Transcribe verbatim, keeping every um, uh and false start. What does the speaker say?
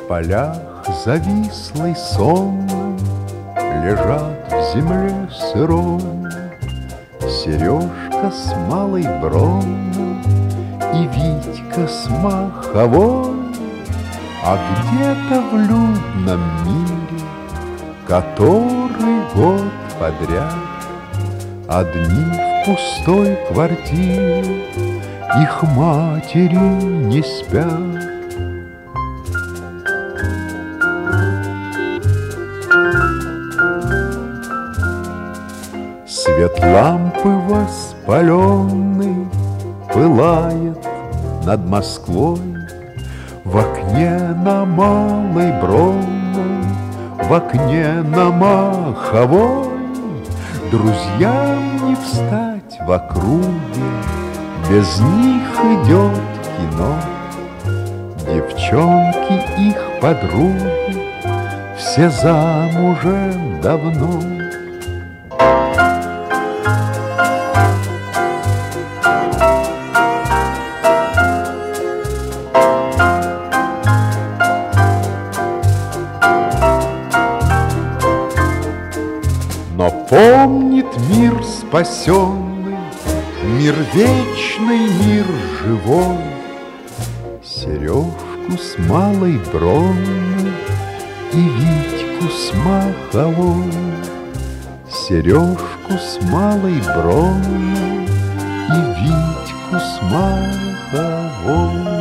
полях завислый сонно лежат в земле сырой Сережка с малой Бронно и Витька с Маховой. А где-то в людном мире, который год подряд одни в пустой квартире, их матери не спят. Свет лампы воспаленный пылает над Москвой. В окне на Малой Бронной, в окне на Маховой друзьям не встать в округе, без них идет кино. Девчонки их подруги все замужем давно. Но помнит мир спасенный, мир вечный, мир живой, Сережку с Малой Бронной и Витьку с Маховой. Сережку с Малой Бронной и Витьку с Маховой.